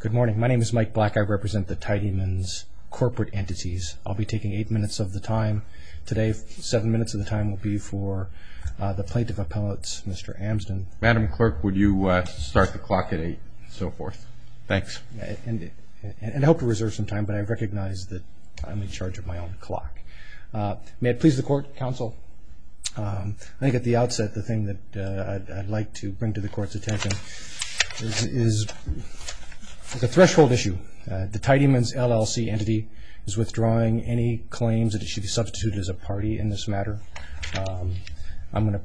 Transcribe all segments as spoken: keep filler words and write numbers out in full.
Good morning. My name is Mike Black. I represent the Tiedemanns corporate entities. I'll be taking eight minutes of the time. Today, seven minutes of the time will be for uh, the plaintiff appellates, Mister Amsden. Madam Clerk, would you uh, start the clock at eight and so forth? Thanks. And, and, and I hope to reserve some time, but I recognize that I'm in charge of my own clock. Uh, may it please the Court, Counsel? Um, I think at the outset, the thing that uh, I'd, I'd like to bring to the Court's attention is, is the threshold issue. Uh, the Tiedemanns L L C entity is withdrawing any claims that it should be substituted as a party in this matter. Um, I'm going to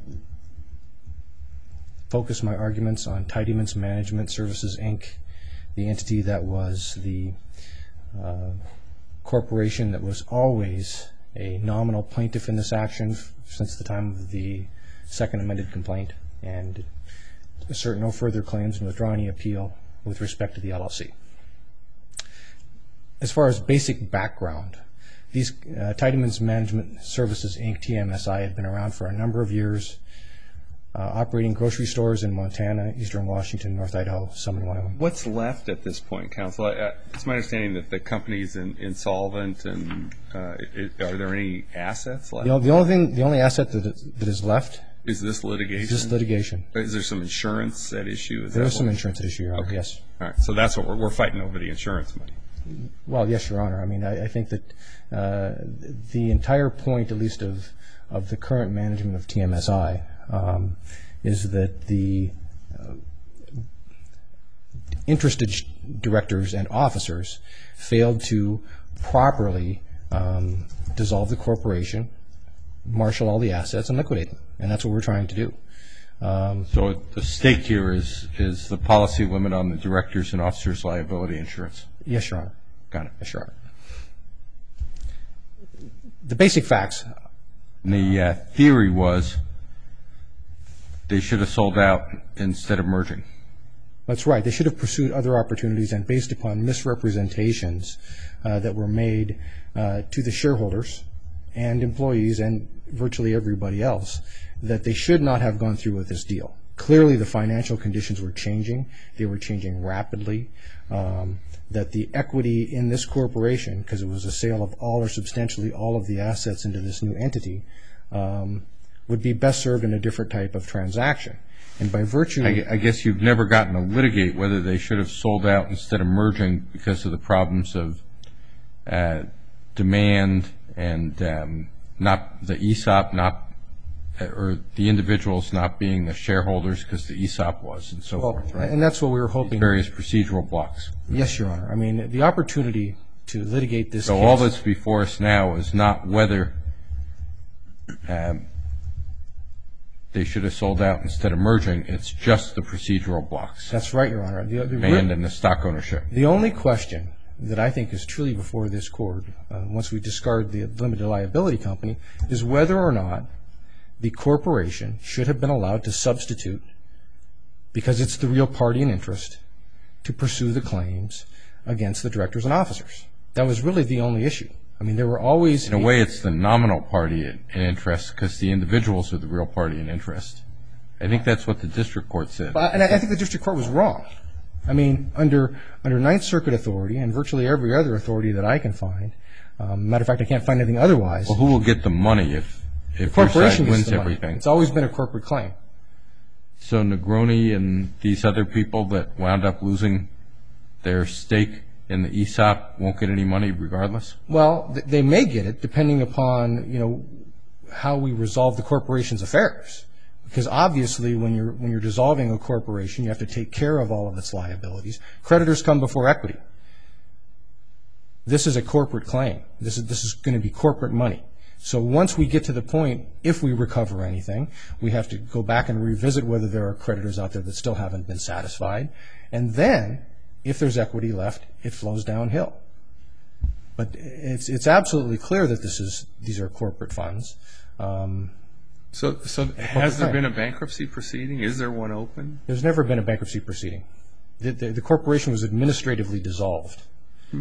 focus my arguments on Tiedemanns Management Services, Incorporated, the entity that was the uh, corporation that was always a nominal plaintiff in this action f- since the time of the second amended complaint, and assert no further claims and withdraw any appeal with respect to the L L C. As far as basic background, these uh, Tiedemanns Management Services, Incorporated, T M S I, had been around for a number of years, uh, operating grocery stores in Montana, eastern Washington, North Idaho, some in Wyoming. What's left at this point, Counsel? I, it's my understanding that the company's in, insolvent, and uh, it, are there any assets left? You know, the only thing, the only asset that is, that is left is this litigation. Is this litigation? Is there some insurance at issue? Is there that is some what? insurance at issue, Your Honor. Okay. Yes. All right. So that's what we're we're fighting over, the insurance money. Well, yes, Your Honor. I mean, I, I think that uh, the entire point, at least of of the current management of T M S I, um, is that the uh, interested directors and officers failed to properly um, dissolve the corporation, marshal all the assets, and liquidate them. And that's what we're trying to do. Um, so the stake here is is the policy limit on the directors' and officers' liability insurance. Yes, Your Honor. Got it. Yes, Your Honor. The basic facts. The uh, theory was they should have sold out instead of merging. That's right. They should have pursued other opportunities, and based upon misrepresentations uh, that were made uh, to the shareholders and employees and virtually everybody else, that they should not have gone through with this deal. Clearly, the financial conditions were changing. They were changing rapidly. Um, that the equity in this corporation, because it was a sale of all or substantially all of the assets into this new entity, um, would be best served in a different type of transaction. And by virtue... I, I guess you've never gotten to litigate whether they should have sold out instead of merging because of the problems of uh, demand and um, not the E S O P, not or the individuals not being the shareholders because the E S O P was, and so well, forth, right? And that's what we were hoping. Various procedural blocks. Yes, Your Honor. I mean, the opportunity to litigate this so case... So all that's before us now is not whether um, they should have sold out instead of merging. It's just the procedural blocks. That's right, Your Honor. The, the demand and the stock ownership. The only question that I think is truly before this Court, uh, once we discard the limited liability company, is whether or not the corporation should have been allowed to substitute, because it's the real party in interest, to pursue the claims against the directors and officers. That was really the only issue. I mean, there were always... In a way, it's the nominal party in interest because the individuals are the real party in interest. I think that's what the district court said. And I think the district court was wrong. I mean, under under Ninth Circuit authority and virtually every other authority that I can find, um, matter of fact, I can't find anything otherwise. Well, who will get the money if... If the corporation your side wins the everything. It's always been a corporate claim. So Negroni and these other people that wound up losing their stake in the E S O P won't get any money regardless? Well, th- they may get it depending upon, you know, how we resolve the corporation's affairs. Because obviously when you're when you're dissolving a corporation, you have to take care of all of its liabilities. Creditors come before equity. This is a corporate claim. This is this is going to be corporate money. So once we get to the point, if we recover anything, we have to go back and revisit whether there are creditors out there that still haven't been satisfied. And then, if there's equity left, it flows downhill. But it's it's absolutely clear that this is these are corporate funds. Um, so so has there been a bankruptcy proceeding? Is there one open? There's never been a bankruptcy proceeding. The, the, the corporation was administratively dissolved. Hmm.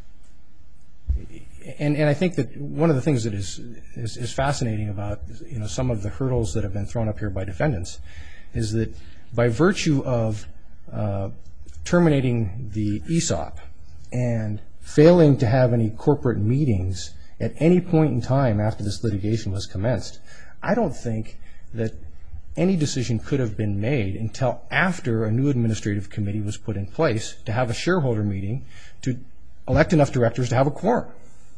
And, and I think that one of the things that is, is is fascinating about, you know, some of the hurdles that have been thrown up here by defendants is that by virtue of uh, terminating the E S O P and failing to have any corporate meetings at any point in time after this litigation was commenced, I don't think that any decision could have been made until after a new administrative committee was put in place to have a shareholder meeting to elect enough directors to have a quorum.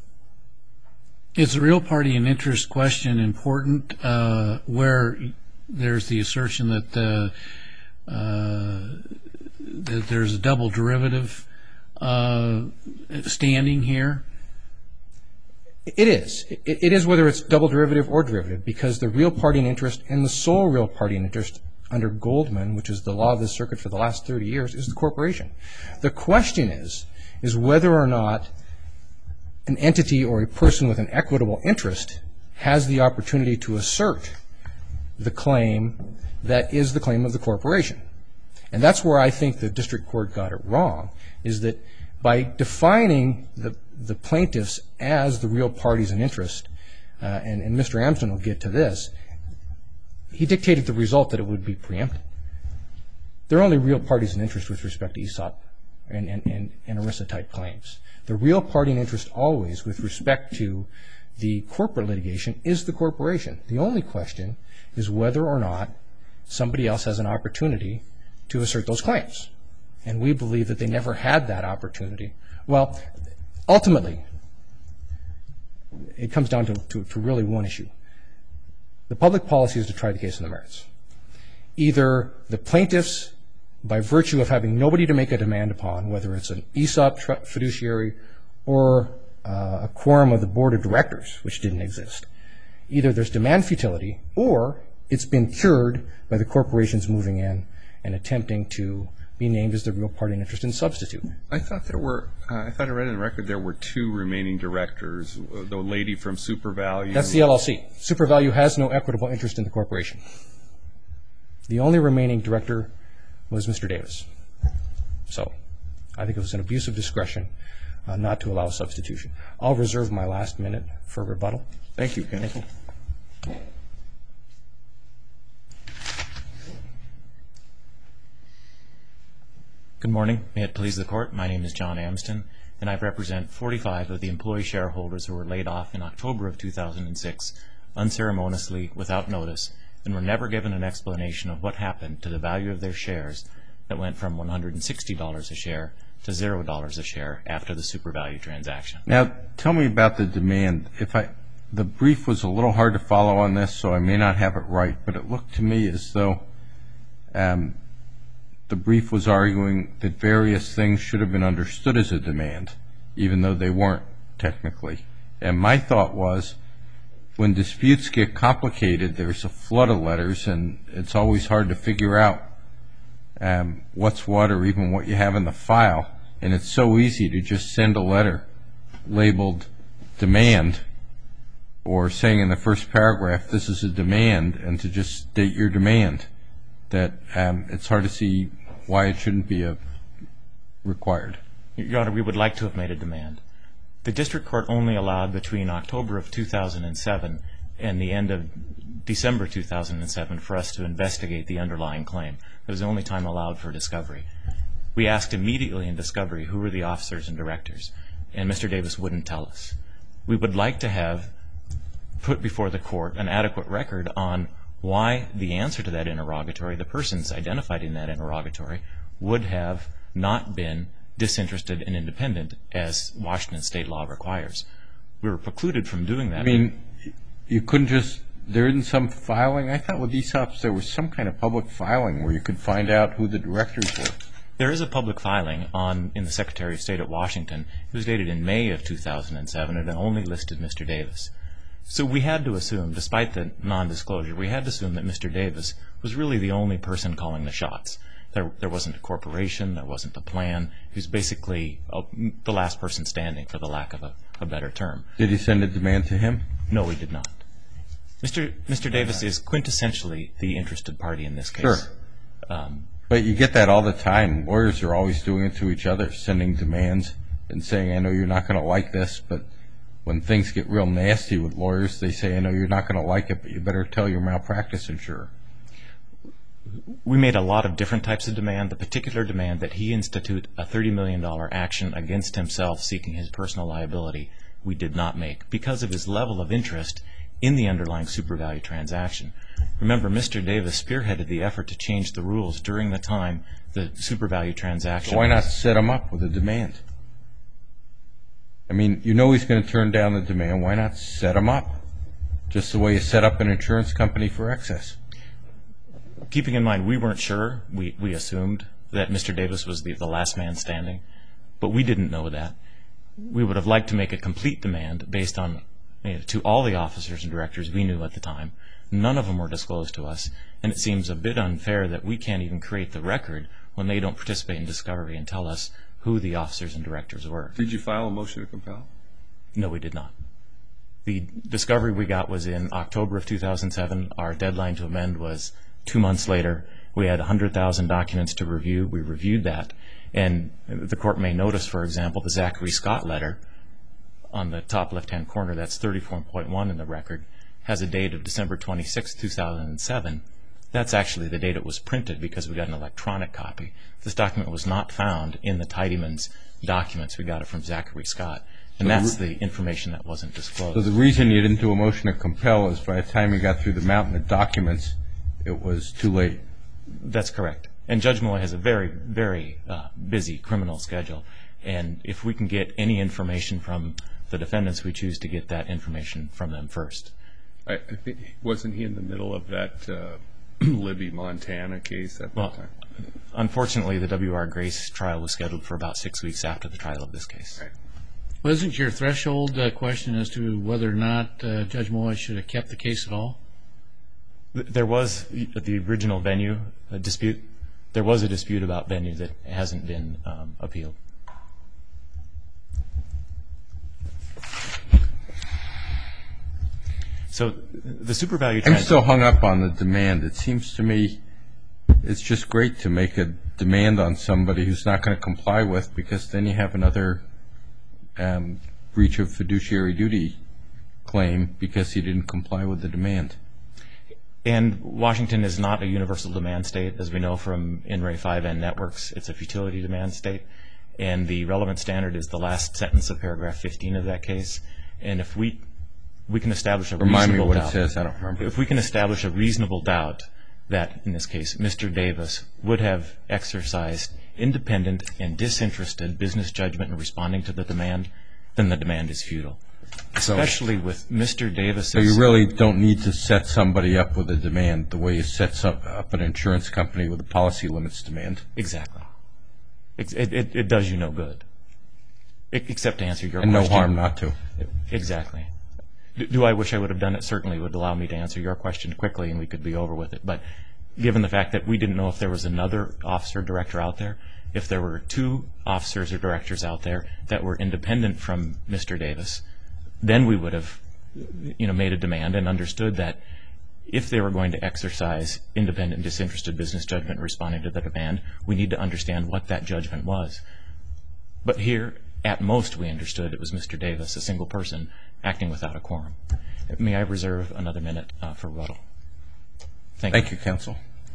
Is the real party and interest question important uh, where there's the assertion that, uh, uh, that there's a double derivative uh, standing here? It is. It, it is whether it's double derivative or derivative, because the real party and interest and the sole real party and interest under Goldman, which is the law of this circuit for the last thirty years, is the corporation. The question is, is whether or not an entity or a person with an equitable interest has the opportunity to assert the claim that is the claim of the corporation. And that's where I think the district court got it wrong, is that by defining the, the plaintiffs as the real parties and interest, uh, and, and Mister Amsden will get to this, he dictated the result that it would be preempted. They're only real parties and interest with respect to E S O P and, and, and, and ERISA type claims. The real party and interest always with respect to the corporate litigation is the corporation. The only question is whether or not somebody else has an opportunity to assert those claims. And we believe that they never had that opportunity. Well, ultimately, it comes down to, to, to really one issue. The public policy is to try the case on the merits. Either the plaintiffs, by virtue of having nobody to make a demand upon, whether it's an E S O P fiduciary or uh, a quorum of the board of directors, which didn't exist, either there's demand futility or it's been cured by the corporations moving in and attempting to be named as the real party and interest and substitute. I thought there were, uh, I thought I read in the record there were two remaining directors, the lady from SuperValue. That's the L L C. SuperValue has no equitable interest in the corporation. The only remaining director was Mister Davis. So I think it was an abuse of discretion uh, not to allow substitution. I'll reserve my last minute for rebuttal. Thank you, Ken. Thank you. Good morning. May it please the Court. My name is John Amsden, and I represent forty-five of the employee shareholders who were laid off in October of two thousand six, unceremoniously, without notice, and were never given an explanation of what happened to the value of their shares that went from one hundred sixty dollars a share to zero dollars a share after the SuperValue transaction. Now, tell me about the demand. If I, the brief was a little hard to follow on this, so I may not have it right, but it looked to me as though um, the brief was arguing that various things should have been understood as a demand, even though they weren't technically. And my thought was, when disputes get complicated, there's a flood of letters, and it's always hard to figure out um, what's what or even what you have in the file. And it's so easy to just send a letter labeled demand or saying in the first paragraph, this is a demand, and to just state your demand, that um, it's hard to see why it shouldn't be a required. Your Honor, we would like to have made a demand. The district court only allowed between October of two thousand seven and the end of December two thousand seven for us to investigate the underlying claim. It was the only time allowed for discovery. We asked immediately in discovery who were the officers and directors, and Mister Davis wouldn't tell us. We would like to have put before the court an adequate record on why the answer to that interrogatory, the persons identified in that interrogatory, would have not been disinterested and independent as Washington state law requires. We were precluded from doing that. I mean, you couldn't just, there isn't some filing? I thought with E S O Ps there was some kind of public filing where you could find out who the directors were. There is a public filing on in the Secretary of State at Washington. It was dated in May of two thousand seven, and it only listed Mister Davis. So we had to assume, despite the nondisclosure, we had to assume that Mister Davis was really the only person calling the shots. There, there wasn't a corporation, there wasn't a plan. He was basically a, the last person standing, for the lack of a, a better term. Did he send a demand to him? No, he did not. Mister Mister Davis is quintessentially the interested party in this case. Sure. Um, But you get that all the time. Lawyers are always doing it to each other, sending demands and saying, I know you're not going to like this, but when things get real nasty with lawyers, they say, I know you're not going to like it, but you better tell your malpractice insurer. we made a lot of different types of demand. The particular demand that he institute a thirty million dollars action against himself seeking his personal liability, we did not make because of his level of interest in the underlying SuperValu transaction. Remember, Mister Davis spearheaded the effort to change the rules during the time the SuperValu transaction. So why not set him up with a demand? I mean, you know he's going to turn down the demand. Why not set him up? Just the way you set up an insurance company for excess. Keeping in mind, we weren't sure. We, we assumed that Mister Davis was the, the last man standing, but we didn't know that. We would have liked to make a complete demand based on, you know, to all the officers and directors we knew at the time. None of them were disclosed to us, and it seems a bit unfair that we can't even create the record when they don't participate in discovery and tell us who the officers and directors were. Did you file a motion to compel? No, we did not. The discovery we got was in October of two thousand seven. Our deadline to amend was two months later. We had one hundred thousand documents to review. We reviewed that. And the court may notice, for example, the Zachary Scott letter on the top left-hand corner, that's thirty-four point one in the record, has a date of December twenty-sixth, two thousand seven. That's actually the date it was printed because we got an electronic copy. This document was not found in the Tidyman's documents. We got it from Zachary Scott. And that's the information that wasn't disclosed. So the reason you didn't do a motion to compel is by the time you got through the mountain of documents, it was too late. That's correct. And Judge Malloy has a very, very uh, busy criminal schedule. And if we can get any information from the defendants, we choose to get that information from them first. I, I think, wasn't he in the middle of that uh, Libby, Montana case at well, that time? Unfortunately, the W R Grace trial was scheduled for about six weeks after the trial of this case. Right. Wasn't your threshold uh, question as to whether or not uh, Judge Malloy should have kept the case at all? There was the original venue a dispute. There was a dispute about venue that hasn't been um, appealed. So the SuperValu. I'm still hung up on the demand. It seems to me it's just great to make a demand on somebody who's not going to comply with, because then you have another um, breach of fiduciary duty claim because he didn't comply with the demand. And Washington is not a universal demand state, as we know from N R A five N networks. It's a futility demand state. And the relevant standard is the last sentence of paragraph fifteen of that case. And if we we can establish a Remind reasonable me what doubt. it says. I don't remember. If we can establish a reasonable doubt that, in this case, Mister Davis would have exercised independent and disinterested business judgment in responding to the demand, then the demand is futile. Especially with Mister Davis's... So you really don't need to set somebody up with a demand the way you set up, up an insurance company with a policy limits demand. Exactly. It, it, it does you no good, except to answer your and question. And no harm not to. Exactly. Do, do I wish I would have done it? Certainly would allow me to answer your question quickly and we could be over with it. But given the fact that we didn't know if there was another officer director out there, if there were two officers or directors out there that were independent from Mister Davis, then we would have, you know, made a demand and understood that if they were going to exercise independent and disinterested business judgment in responding to the demand, we need to understand what that judgment was. But here, at most, we understood it was Mister Davis, a single person, acting without a quorum. May I reserve another minute uh, for rebuttal? Thank, Thank you. you, counsel.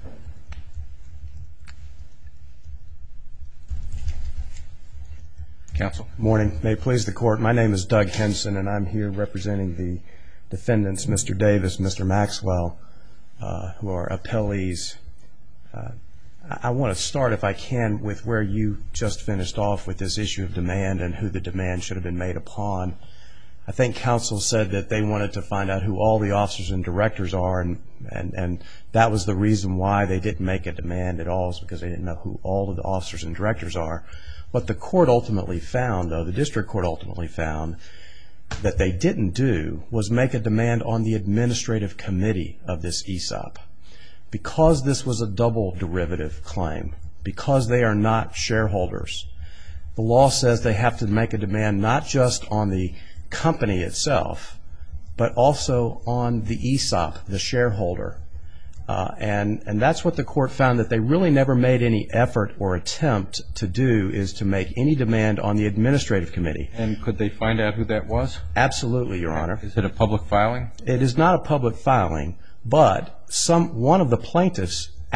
Counsel. Morning. May it please the Court. My name is Doug Henson, and I'm here representing the defendants, Mister Davis, Mister Maxwell, uh, who are appellees. Uh, I want to start, if I can, with where you just finished off with this issue of demand and who the demand should have been made upon. I think counsel said that they wanted to find out who all the officers and directors are, and, and, and that was the reason why they didn't make a demand at all, is because they didn't know who all of the officers and directors are. What the court ultimately found, though, the district court ultimately found, that they didn't do was make a demand on the administrative committee of this E S O P. Because this was a double derivative claim, because they are not shareholders, the law says they have to make a demand not just on the company itself, but also on the E S O P, the shareholder. Uh, and, and that's what the court found, that they really never made any effort or attempt to do, is to make any demand on the administrative committee. And could they find out who that was? Absolutely, Your Honor. Is it a public filing? It is not a public filing, but some one of the plaintiffs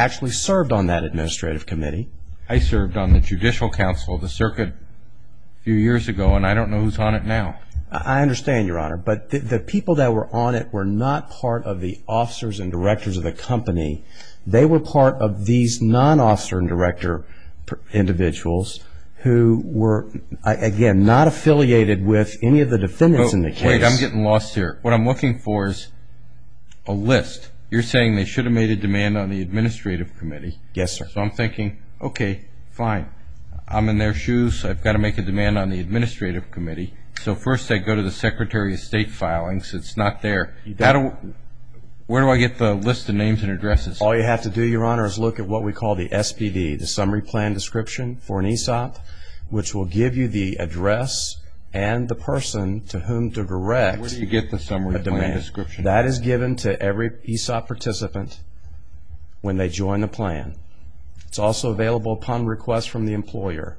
actually served on that administrative committee. I served on the Judicial Council of the Circuit a few years ago, and I don't know who's on it now. I understand, Your Honor, but the, the people that were on it were not part of the officers and directors of the company. They were part of these non-officer and director individuals who were, again, not affiliated with any of the defendants oh, in the case. Wait, I'm getting lost here. What I'm looking for is a list. You're saying they should have made a demand on the administrative committee. Yes, sir. So I'm thinking, okay, fine. I'm in their shoes. I've got to make a demand on the administrative committee. So first I go to the Secretary of State filings. It's not there. How do, where do I get the list of names and addresses? All you have to do, Your Honor, is look at what we call the S P D, the Summary Plan Description for an E S O P, which will give you the address and the person to whom to direct Where do you get the Summary Plan Description? That is given to every E S O P participant when they join the plan. It's also available upon request from the employer.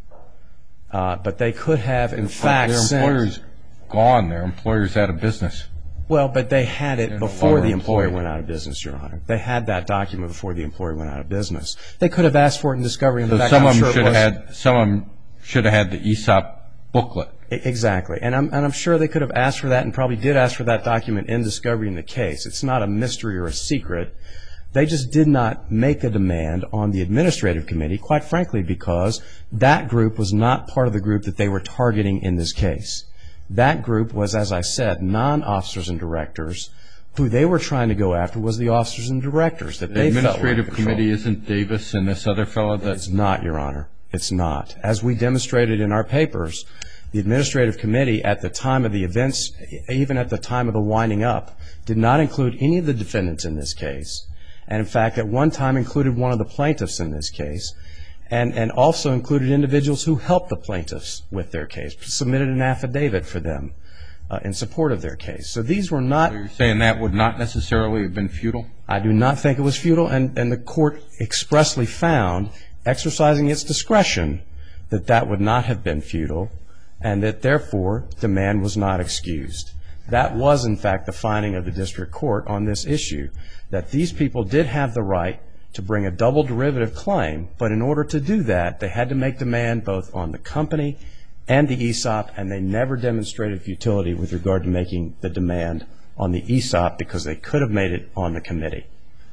Uh, but they could have, in fact, their sent... Their employer's gone. Their employer's out of business. Well, but they had it They're no before longer the employer employed. went out of business, Your Honor. They had that document before the employer went out of business. They could have asked for it in discovery. In So fact, some I'm of them sure it should have was- had some of them should have had the E S O P booklet. E- Exactly. And I'm, and I'm sure they could have asked for that and probably did ask for that document in discovery in the case. It's not a mystery or a secret. They just did not make a demand on the administrative committee, quite frankly, because that group was not part of the group that they were targeting in this case. That group was, as I said, non-officers and directors. Who they were trying to go after was the officers and directors that The they felt were in administrative control. committee isn't Davis and this other fellow It's that's not, Your Honor. It's not. As we demonstrated in our papers, the administrative committee at the time of the events, even at the time of the winding up, did not include any of the defendants in this case. And, in fact, at one time included one of the plaintiffs in this case, and, and also included individuals who helped the plaintiffs with their case, submitted an affidavit for them uh, in support of their case. So these were not... So you're saying that would not necessarily have been futile? I do not think it was futile, and, and the court expressly found, exercising its discretion, that that would not have been futile, and that, therefore, demand was not excused. That was, in fact, the finding of the district court on this issue, that these people did have the right to bring a double derivative claim, but in order to do that, they had to make demand both on the company and the E S O P, and they never demonstrated futility with regard to making the demand on the E S O P because they could have made it on the committee,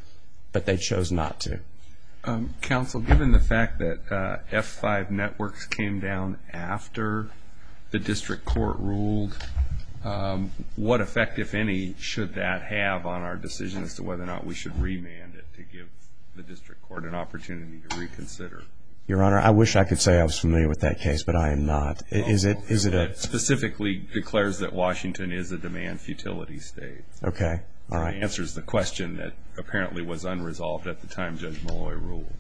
but they chose not to. Um, counsel, given the fact that uh, F five Networks came down after the district court ruled, um, what effect, if any, should that have on our decision as to whether or not we should remand it to give the district court an opportunity to reconsider? Your Honor, I wish I could say I was familiar with that case, but I am not. I- Is it? Is it a? It specifically declares that Washington is a demand futility state. Okay. All It right. answers the question that apparently was unresolved at the time Judge Malloy ruled.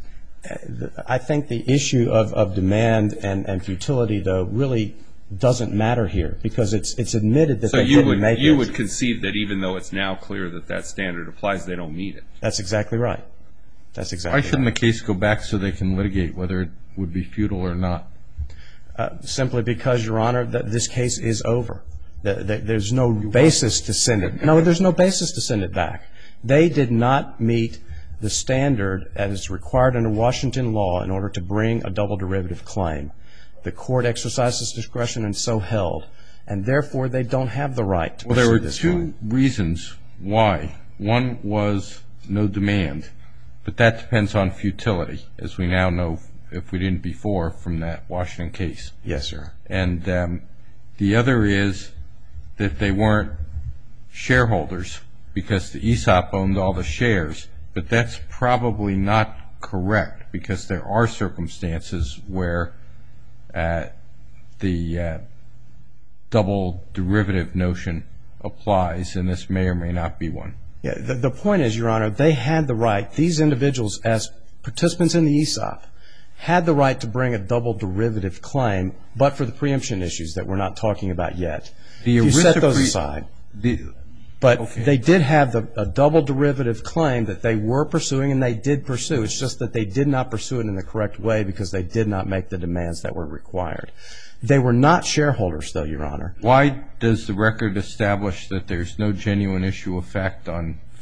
I think the issue of, of demand and, and futility, though, really doesn't matter here because it's it's admitted that So they you didn't would make you it. would concede that even though it's now clear that that standard applies, they don't meet it. That's exactly right. That's exactly Why shouldn't right. the case go back so they can litigate whether it would be futile or not? Uh, simply because, Your Honor, that this case is over. The, the, there's no basis to send it. No, there's no basis to send it back. They did not meet the standard as required under Washington law in order to bring a double derivative claim. The court exercised its discretion and so held, and therefore they don't have the right to Well, there pursue were this two claim. reasons why. One was no demand, but that depends on futility, as we now know, if we didn't before, from that Washington case. Yes, sir. And um, the other is that they weren't shareholders because the E S O P owned all the shares, but that's probably not correct because there are circumstances where uh, the uh, double derivative notion applies, and this may or may not be one. Yeah, the, the point is, Your Honor, they had the right, these individuals as participants in the E S O P, had the right to bring a double derivative claim, but for the preemption issues that we're not talking about yet. The You set those ERISA aside. The, But Okay. they did have the, a double derivative claim that they were pursuing, and they did pursue. It's just that they did not pursue it in the correct way because they did not make the demands that were required. They were not shareholders, though, Your Honor. why does the record establish that there's no genuine issue of fact on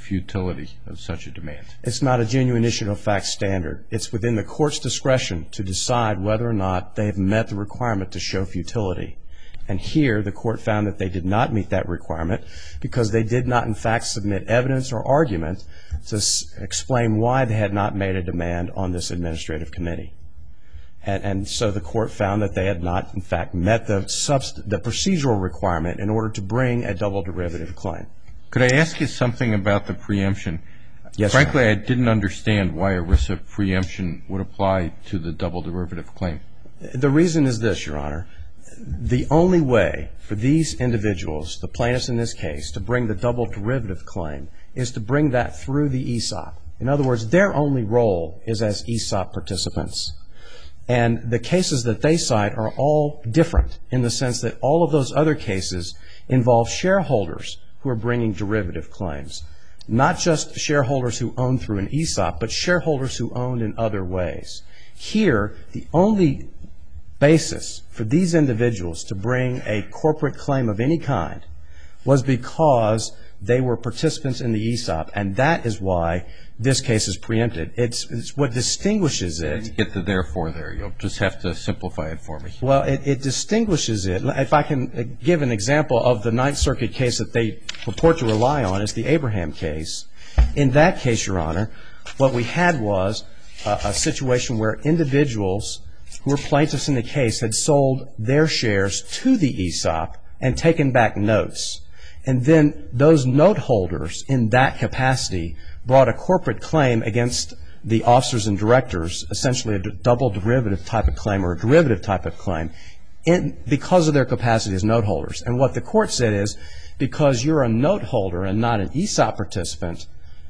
futility of such a demand? It's not a genuine issue of fact standard. It's within the court's discretion to decide whether or not they have met the requirement to show futility. And here, the court found that they did not meet that requirement because they did not, in fact, submit evidence or argument to s- explain why they had not made a demand on this administrative committee. And, and so the court found that they had not, in fact, met the, subst- the procedural requirement in order to bring a double derivative claim. Could I ask you something about the preemption? Yes, Frankly, sir. I didn't understand why ERISA preemption would apply to the double derivative claim. The reason is this, Your Honor. The only way for these individuals, the plaintiffs in this case, to bring the double derivative claim is to bring that through the E S O P. In other words, their only role is as E S O P participants. And the cases that they cite are all different in the sense that all of those other cases involve shareholders who are bringing derivative claims. Not just shareholders who own through an E S O P, but shareholders who own in other ways. Here, the only basis for these individuals to bring a corporate claim of any kind was because they were participants in the E S O P, and that is why this case is preempted. It's, it's what distinguishes it. Get the therefore there. You'll just have to simplify it for me. Well, it, it distinguishes it. If I can give an example of the Ninth Circuit case that they purport to rely on, is the Abraham case. In that case, Your Honor, what we had was a, a situation where individuals who were plaintiffs in the case had sold their shares to the E S O P and taken back notes. And then those note holders in that capacity brought a corporate claim against the officers and directors, essentially a double derivative type of claim or a derivative type of claim, in, because of their capacity as note holders. And what the court said is, because you're a note holder and not an E S O P participant,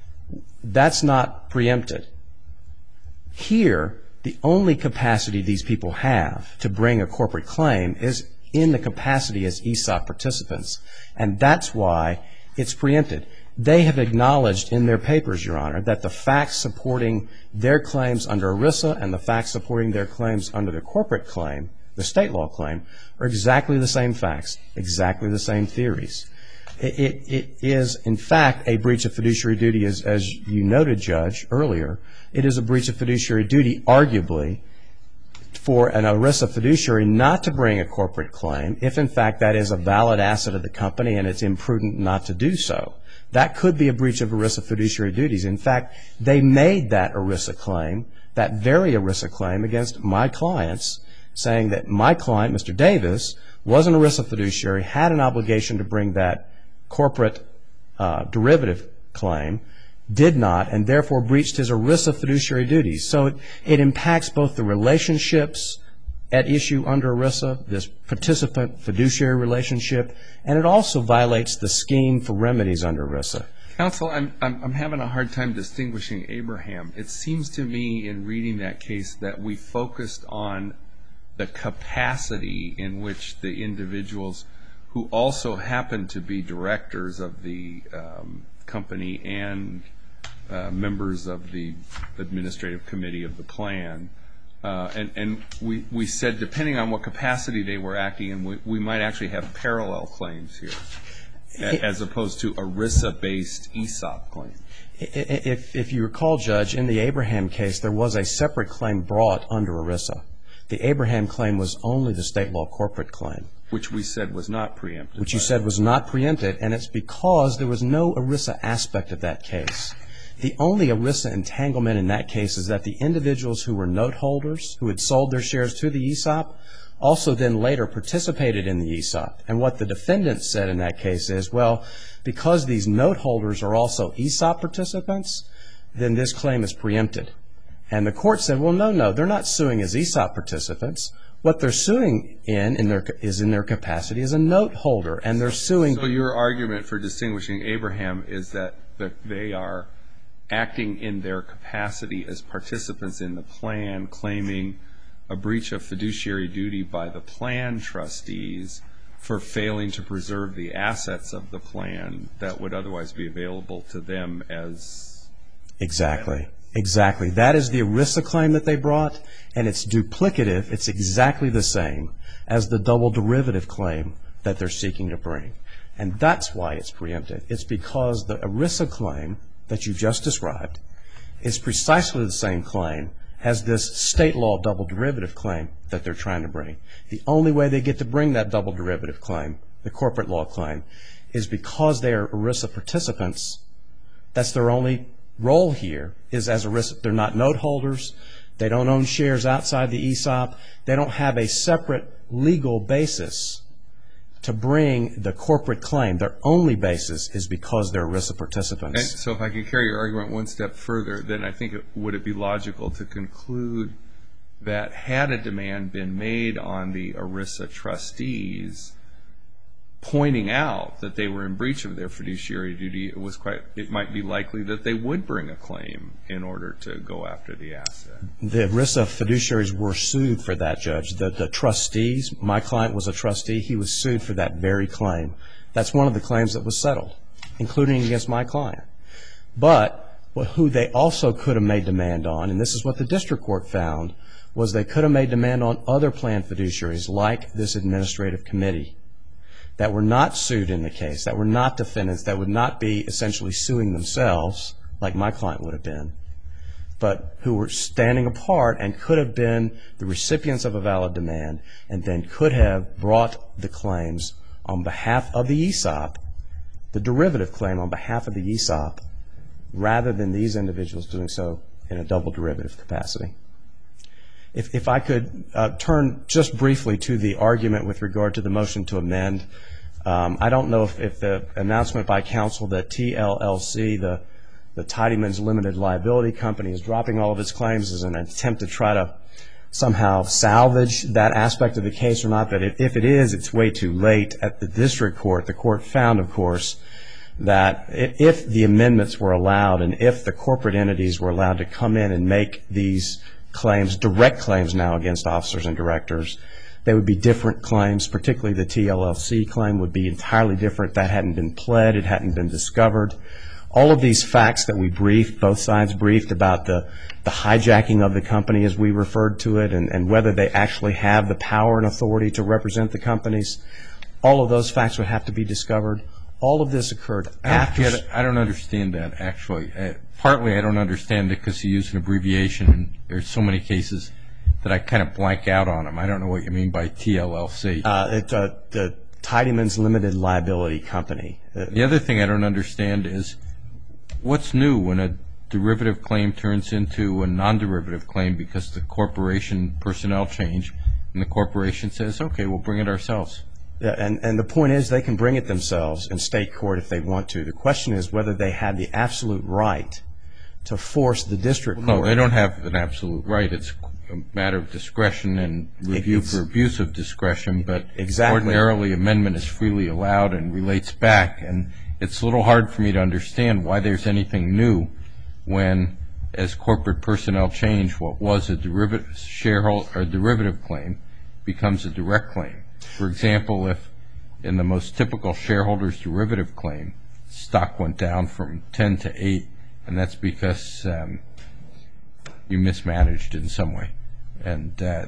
that's not preempted. Here, the only capacity these people have to bring a corporate claim is in the capacity as E S O P participants. And that's why it's preempted. They have acknowledged in their papers, Your Honor, that the facts supporting their claims under ERISA and the facts supporting their claims under the corporate claim, the state law claim, are exactly the same facts, exactly the same theories. It, it, it is, in fact, a breach of fiduciary duty, as, as you noted, Judge, earlier. It is a breach of fiduciary duty, arguably, for an ERISA fiduciary not to bring a corporate claim if, in fact, that is a valid asset of the company and it's imprudent not to do so. That could be a breach of ERISA fiduciary duties. In fact, they made that ERISA claim, that very ERISA claim, against my clients, saying that my client, Mister Davis, was an ERISA fiduciary, had an obligation to bring that corporate uh, derivative claim, did not, and therefore breached his ERISA fiduciary duties. So it, it impacts both the relationships at issue under ERISA, this participant fiduciary relationship, and it also violates the scheme for remedies under ERISA. Counsel, I'm, I'm, I'm having a hard time distinguishing Abraham. It seems to me in reading that case that we focused on the capacity in which the individuals who also happen to be directors of the um, company and uh, members of the administrative committee of the plan, uh, and, and we, we said depending on what capacity they were acting in, we, we might actually have parallel claims here, as opposed to ERISA-based E S O P claims. If, if you recall, Judge, in the Abraham case, there was a separate claim brought under ERISA. The Abraham claim was only the state law corporate claim. Which we said was not preempted. Which you said was not preempted, and it's because there was no ERISA aspect of that case. The only ERISA entanglement in that case is that the individuals who were note holders, who had sold their shares to the E S O P, also then later participated in the E S O P. And what the defendant said in that case is, well, because these note holders are also E S O P participants, then this claim is preempted. And the court said, well, no, no, they're not suing as E S O P participants. What they're suing in, in their, is in their capacity as a note holder, and they're suing. So your argument for distinguishing Abraham is that the, they are acting in their capacity as participants in the plan, claiming a breach of fiduciary duty by the plan trustees for failing to preserve the assets of the plan that would otherwise be available to them as... Exactly. Exactly. That is the ERISA claim that they brought, and it's duplicative. It's exactly the same as the double derivative claim that they're seeking to bring. And that's why it's preempted. It's because the ERISA claim that you just described is precisely the same claim as this state law double derivative claim that they're trying to bring. The only way they get to bring that double derivative claim, the corporate law claim, is because they are ERISA participants. That's their only role here, is as ERISA. They're not note holders. They don't own shares outside the E S O P. They don't have a separate legal basis to bring the corporate claim. Their only basis is because they're ERISA participants. And so if I could carry your argument one step further, then I think it, would it be logical to conclude that had a demand been made on the ERISA trustees pointing out that they were in breach of their fiduciary duty, it was quite, it might be likely that they would bring a claim in order to go after the asset. The ERISA fiduciaries were sued for that, Judge. The, the trustees, my client was a trustee, he was sued for that very claim. That's one of the claims that was settled, including against my client. But well, who they also could have made demand on, and this is what the district court found, was they could have made demand on other planned fiduciaries like this administrative committee that were not sued in the case, that were not defendants, that would not be essentially suing themselves like my client would have been, but who were standing apart and could have been the recipients of a valid demand and then could have brought the claims on behalf of the E S O P, the derivative claim on behalf of the E S O P, rather than these individuals doing so in a double derivative capacity. If, if I could uh, turn just briefly to the argument with regard to the motion to amend. Um, I don't know if, if the announcement by counsel that T L L C, the, the Tidyman's Limited Liability Company, is dropping all of its claims is an attempt to try to somehow salvage that aspect of the case or not. But if, if it is, it's way too late. At the district court, the court found, of course, that if the amendments were allowed and if the corporate entities were allowed to come in and make these claims, direct claims now against officers and directors, they would be different claims. Particularly the T L L C claim would be entirely different. That hadn't been pled, it hadn't been discovered. All of these facts that we briefed, both sides briefed about the, the hijacking of the company as we referred to it, and, and whether they actually have the power and authority to represent the companies, all of those facts would have to be discovered. All of this occurred after. I don't, I don't understand that, actually. Uh, partly I don't understand it because you use an abbreviation, and there's so many cases that I kind of blank out on them. I don't know what you mean by T L L C. Uh, it's uh, the Tidyman's Limited Liability Company. Uh, the other thing I don't understand is what's new when a derivative claim turns into a non-derivative claim because the corporation personnel change and the corporation says, okay, we'll bring it ourselves. Yeah, and, and the point is they can bring it themselves in state court if they want to. The question is whether they have the absolute right to force the district court. No, they don't have an absolute right. It's a matter of discretion and review It's, for abuse of discretion, but exactly. Ordinarily amendment is freely allowed and relates back, and it's a little hard for me to understand why there's anything new when, as corporate personnel change, what was a derivative shareholder or derivative claim becomes a direct claim. For example, if in the most typical shareholder's derivative claim, stock went down from ten to eight, and that's because um, you mismanaged in some way, and uh,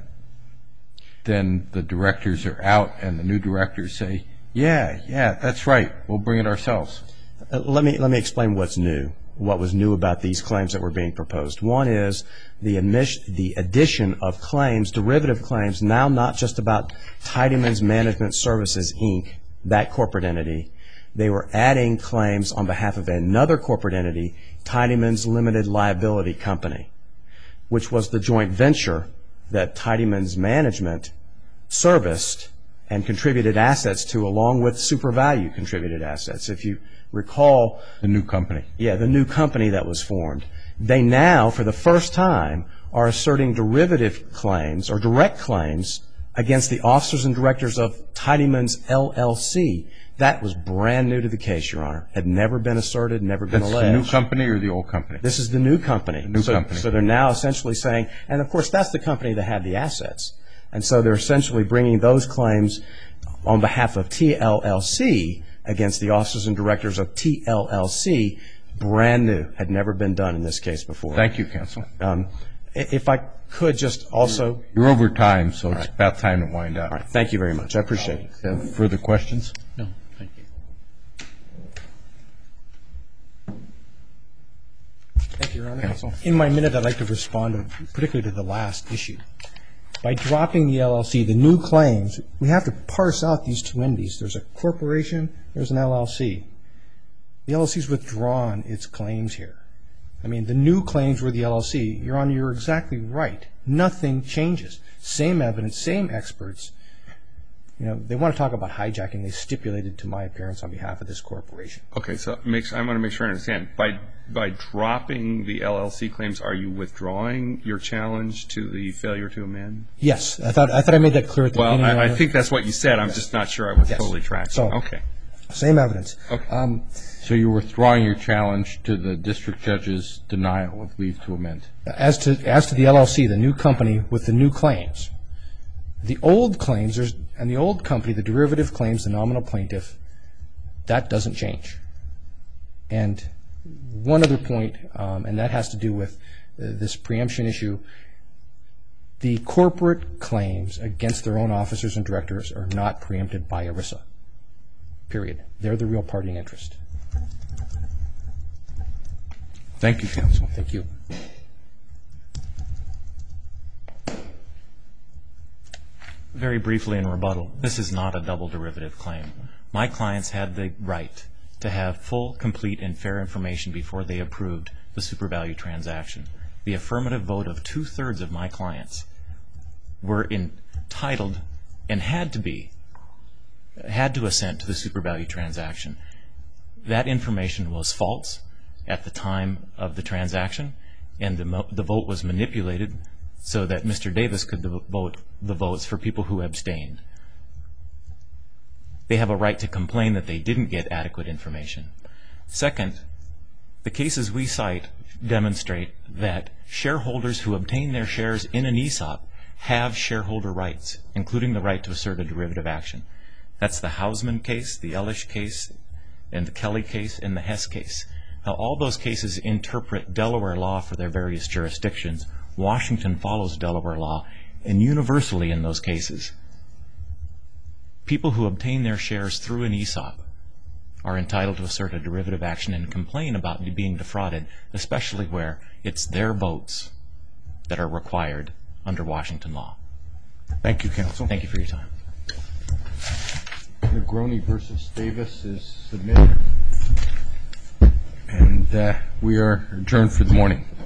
then the directors are out, and the new directors say, yeah, yeah, that's right, we'll bring it ourselves. Uh, let me let me explain what's new. What was new about these claims that were being proposed. One is the, the addition of claims, derivative claims, now not just about Tidyman's Management Services, Incorporated, that corporate entity. They were adding claims on behalf of another corporate entity, Tidyman's Limited Liability Company, which was the joint venture that Tidyman's Management serviced and contributed assets to, along with SuperValue contributed assets. If you recall, the new company. Yeah, the new company that was formed. They now, for the first time, are asserting derivative claims or direct claims against the officers and directors of Tidyman's L L C. That was brand new to the case, Your Honor. Had never been asserted, never been That's alleged. the new company or the old company? This is the new company. The new so, company. So they're now essentially saying, and of course that's the company that had the assets. And so they're essentially bringing those claims on behalf of T L L C against the officers and directors of T L L C, brand new, had never been done in this case before. Thank you, counsel. Um, if I could just also... You're over time, so it's right. about time to wind up. All right, thank you very much. I appreciate it. Have further questions? No, thank you. Thank you, Your Honor. Counsel. In my minute, I'd like to respond to, particularly to the last issue. By dropping the L L C, the new claims, we have to parse out these two entities. There's a corporation, there's an L L C. The L L C's withdrawn its claims here. I mean, the new claims were the L L C. Your Honor, you're exactly right. Nothing changes. Same evidence, same experts. You know, they want to talk about hijacking. They stipulated to my appearance on behalf of this corporation. Okay, so makes, I want to make sure I understand. By by dropping the L L C claims, are you withdrawing your challenge to the failure to amend? Yes, I thought I thought I made that clear at the well, beginning. Well, I, I think that's what you said. I'm yes. just not sure I was yes. totally tracking. So, okay. Same evidence. Okay. Um, so you're withdrawing your challenge to the district judge's denial of leave to amend? As to as to the L L C, the new company with the new claims, the old claims, there's, and the old company, the derivative claims, the nominal plaintiff, that doesn't change. And one other point, um, and that has to do with uh, this preemption issue. The corporate claims against their own officers and directors are not preempted by ERISA. Period. They're the real party in interest. Thank you, counsel. Thank you. Very briefly in rebuttal, this is not a double derivative claim. My clients had the right to have full, complete, and fair information before they approved the SuperValue transaction. The affirmative vote of two-thirds of my clients were entitled and had to be, had to assent to the SuperValue transaction. That information was false at the time of the transaction, and the, the vote was manipulated so that Mister Davis could vote the votes for people who abstained. They have a right to complain that they didn't get adequate information. Second, the cases we cite demonstrate that shareholders who obtain their shares in an E S O P have shareholder rights, including the right to assert a derivative action. That's the Hausman case, the Elish case, and the Kelly case, and the Hess case. Now, all those cases interpret Delaware law for their various jurisdictions. Washington follows Delaware law, and universally in those cases, people who obtain their shares through an E S O P are entitled to assert a derivative action and complain about being defrauded, especially where it's their votes that are required under Washington law. Thank you, counsel. Thank you for your time. Negroni versus Davis is submitted, and uh, we are adjourned for the morning.